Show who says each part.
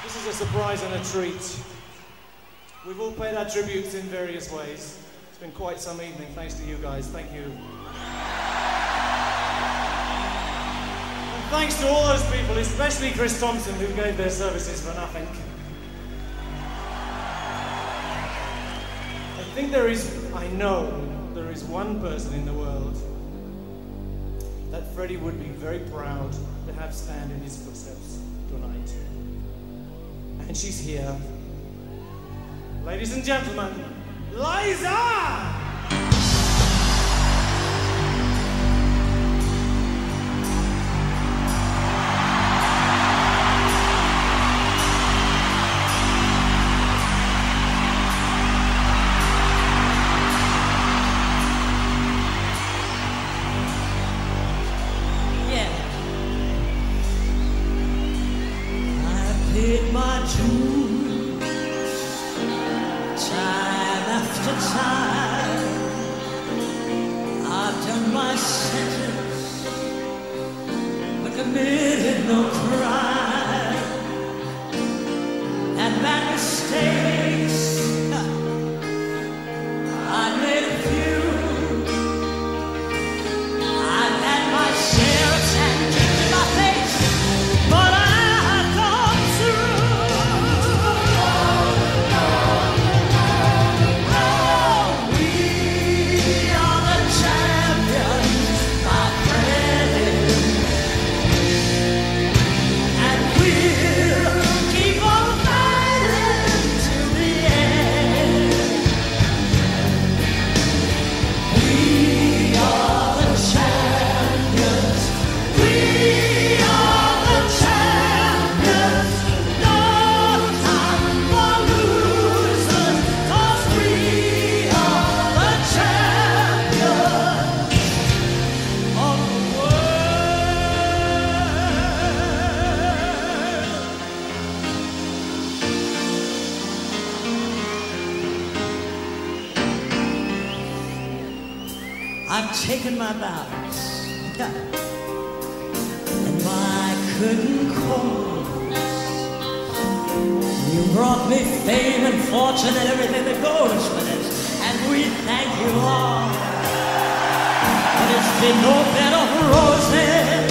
Speaker 1: This is a surprise and a treat. We've all paid our tributes in various ways. It's been quite some evening, thanks to you guys. Thank you. And thanks to all those people, especially Chris Thompson, who gave their services for nothing. I know there is one person in the world that Freddie would be very proud to have stand in his footsteps tonight. And she's here. Ladies and gentlemen, Liza!
Speaker 2: I've taken my vows and my curtain calls. You brought me fame and fortune and everything that goes with it, and we thank you all. But it's been no bed of roses.